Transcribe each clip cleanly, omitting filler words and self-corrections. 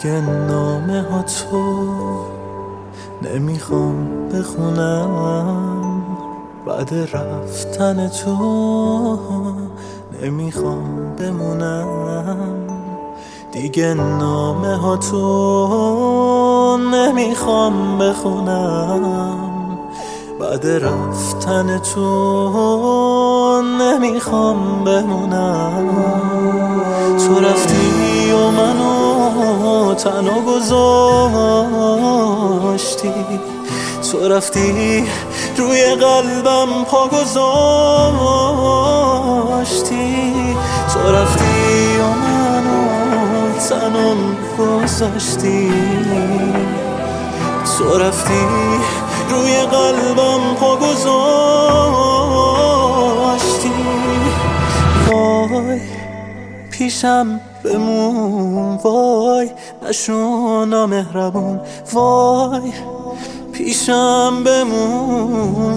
دیگه نامه ها تو نمیخوام بخونم، بعد رفتن تو نمیخوام بمونم. دیگه نامه ها تو نمیخوام بخونم، بعد رفتن تو نمیخوام بمونم. تو رفتی و منو تنها گذاشتی، تو رفتی روی قلبم پا گذاشتی، تو رفتی و منو تنها گذاشتی، تو رفتی روی قلبم پا گذاشتی. وای پیشم بمون، وای نشو نامهربون، وای پیشم بمون،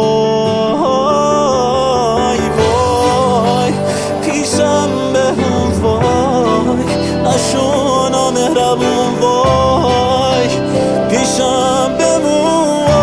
وای وای پیشم بمون، وای نشو نامهربون، وای پیشم بمون.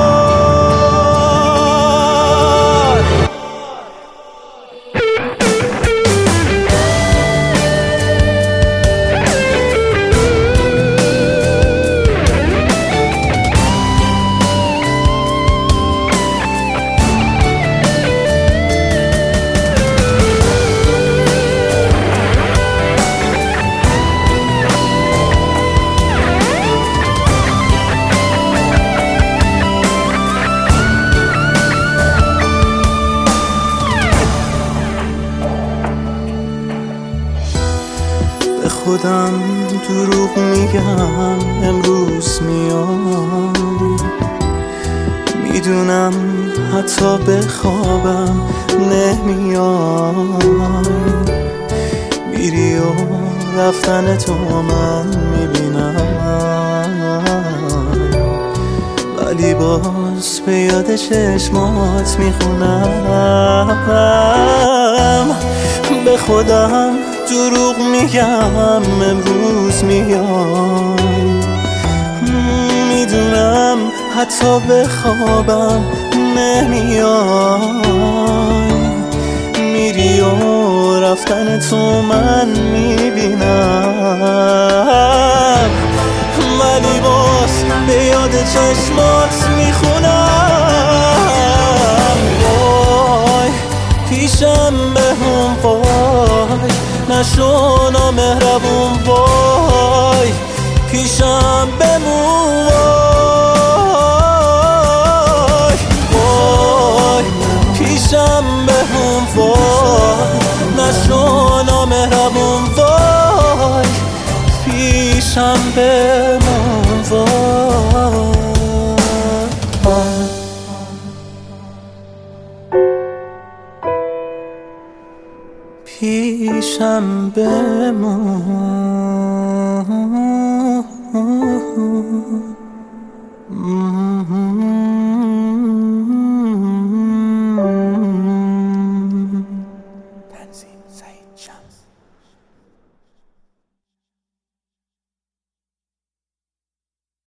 خودم دروغ میگم امروز میای، میدونم حتی بخوابم نمیای، میری و رفتن تو من میبینم، ولی باز به یاد چشمات میخونم. به خودم دروغ میگم امروز میای، میدونم حتی بخوابم نمیای، میری و رفتن تو من میبینم، ولی باز به یاد چشمات میخونم. وای پیشم بمون، وای نشو نامهربون، وای پیشم بمون، وای وای پیشم بمون، وای نشو نامهربون، وای پیشم بمون، وای پیشم بمون.